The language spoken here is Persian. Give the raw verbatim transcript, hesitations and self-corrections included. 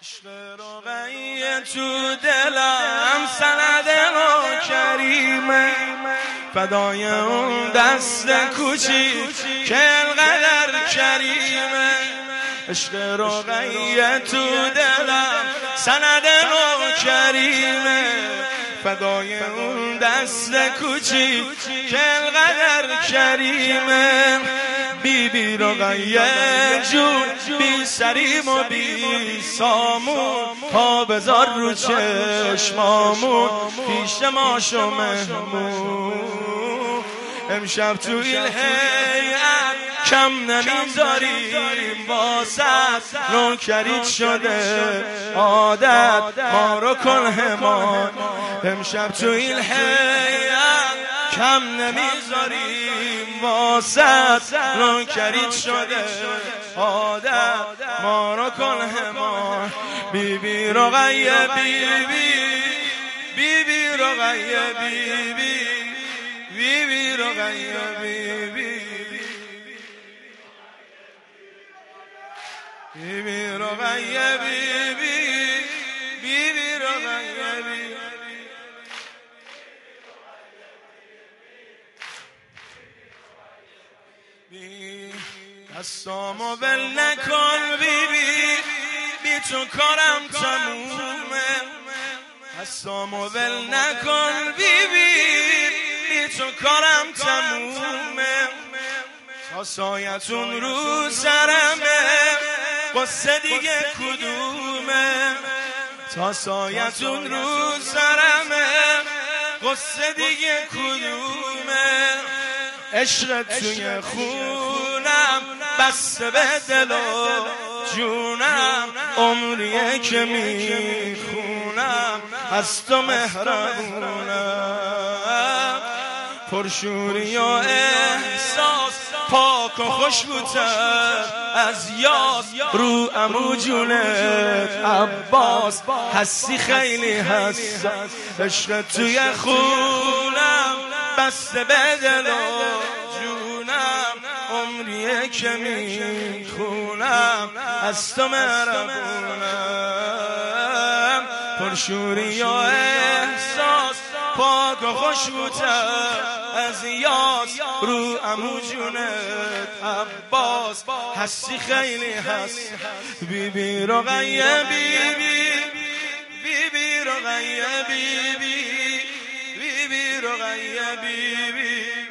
عشق رقیه تو دلم سند و کریمه، فدای اون دست کوچیک که انقدر کریمه. عشق رقیه تو دلم سند و کریمه، فدای اون دست کوچیک که انقدر کریمه. بی بی رقیه جون بی سریم و بی سامون، پا بذار رو چشمامون پیش ما شو مهمون. امشب تو این هیئت کم نمیذاریم واسط، نوکریت شده عادت ما رو کن حمایت. امشب تو این هیئت کم نمیذاریم واسط، نوکریت شده عادت ما رو کن حمایت. بی بی رقیه بی بی بی بی رقیه بی بی بی بی رقیه بی بی بی بی رقیه بی بی بی بی رقیه بی بی دستامو ول نکن بی بی بی تو کارم تمومه. دستامو ول نکن بی بی بی تو کارم تمومه. تا سایتون رو سرمه قصه دیگه کدومه. تا سایتون رو سرمه قصه دیگه کدومه. عشق توی خونم بسته به دل و جونم، عمریه که میخونم از تو مهربونم. پرشوری و احساس پاک و خوشبوتر از یاس، رو عمو جونت عباس هستی خیلی حساس. عشق توی خونم بسته به دل و جونم، عمریه که میخونم از تو مهربونم. پرشوری و احساس پاک و خوشبوتر از یاس، رو عمو جونت عباس هستی خیلی هست. بی بی رقیه بی بی بی بی رقیه بی بی بی بی رقیه بی بی